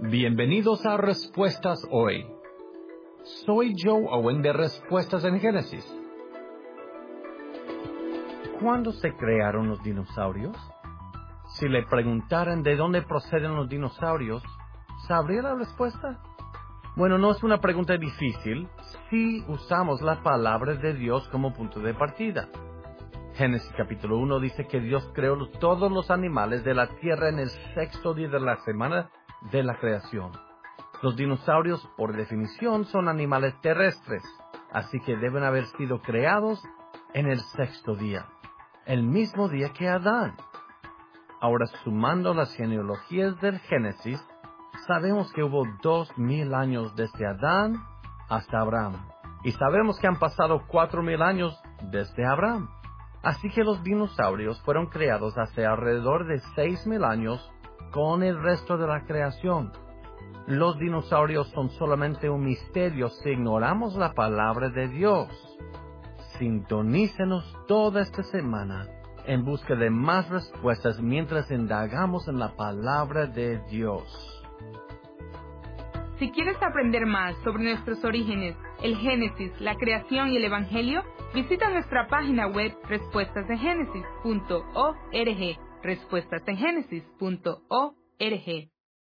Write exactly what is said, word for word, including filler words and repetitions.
Bienvenidos a Respuestas Hoy. Soy Joe Owen de Respuestas en Génesis. ¿Cuándo se crearon los dinosaurios? Si le preguntaran de dónde proceden los dinosaurios, ¿sabría la respuesta? Bueno, no es una pregunta difícil si usamos la palabra de Dios como punto de partida. Génesis capítulo uno dice que Dios creó todos los animales de la tierra en el sexto día de la semana de la creación. Los dinosaurios, por definición, son animales terrestres, así que deben haber sido creados en el sexto día, el mismo día que Adán. Ahora, sumando las genealogías del Génesis, sabemos que hubo dos mil años desde Adán hasta Abraham, y sabemos que han pasado cuatro mil años desde Abraham. Así que los dinosaurios fueron creados hace alrededor de seis mil años con el resto de la creación. Los dinosaurios son solamente un misterio si ignoramos la palabra de Dios. Sintonícenos toda esta semana en busca de más respuestas mientras indagamos en la palabra de Dios. Si quieres aprender más sobre nuestros orígenes, el Génesis, la creación y el Evangelio, visita nuestra página web respuestas en génesis punto org, respuestas en génesis punto org.